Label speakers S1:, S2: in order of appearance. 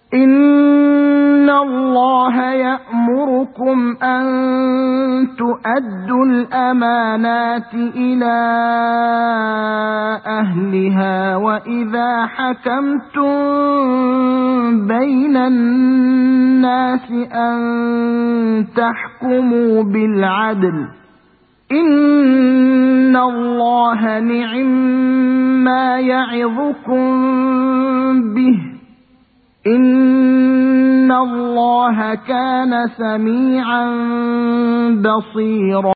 S1: إن الله يأمركم أن تؤدوا الأمانات إلى أهلها وإذا حكمتم بين الناس أن تحكموا بالعدل إن الله نعما يعظكم به إن الله كان سميعا بصيرا